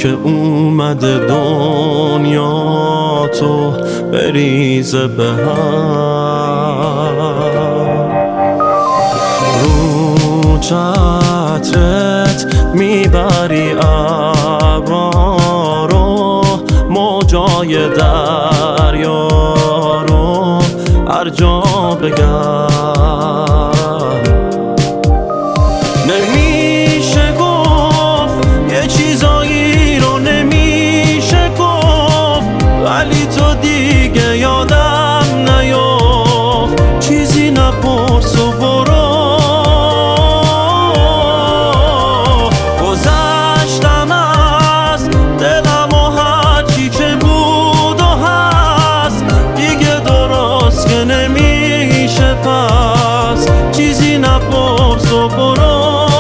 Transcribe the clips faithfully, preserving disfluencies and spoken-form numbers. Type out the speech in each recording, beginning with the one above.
که اومده دنیا تو بریزه به هم، رو چترت میبری ابرا رو، موجای دریا رو هر جا بگم. نمیشه گفت یه چیزایی رو نمیشه گفت، ولی تو دیگه یادم نیفت. چیزی نپرس و برو، گذشتم از دلم و هرچی که بود و هست دیگه درست که نمیشه، پس چیزی نپرس و برو.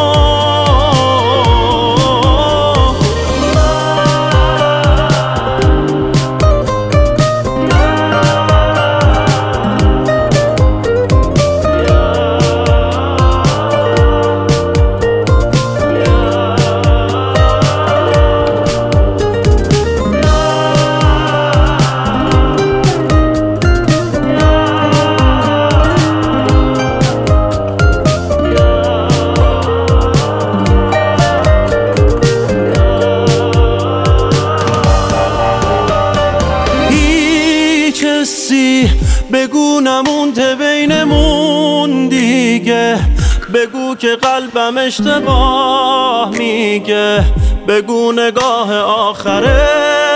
بگو نمونده بینمون دیگه، بگو که قلبم اشتباه میگه، بگو نگاه آخره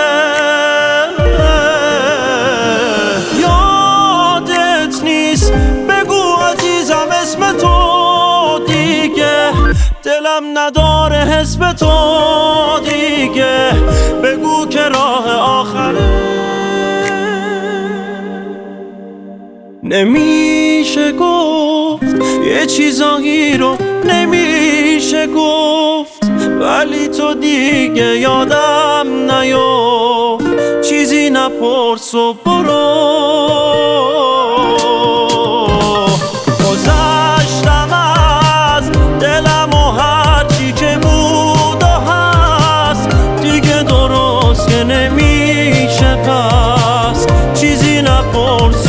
یادت نیست، بگو عزیزم اسم تو دیگه، دلم نداره حس به تو دیگه، بگو که راه آخره. نمیشه گفت یه چیزایی رو نمیشه گفت، ولی تو دیگه یادم نیفت. چیزی نپرس و برو، گذشتم از دلم و هرچی که بود و هست دیگه درست که نمیشه، پس چیزی نپرس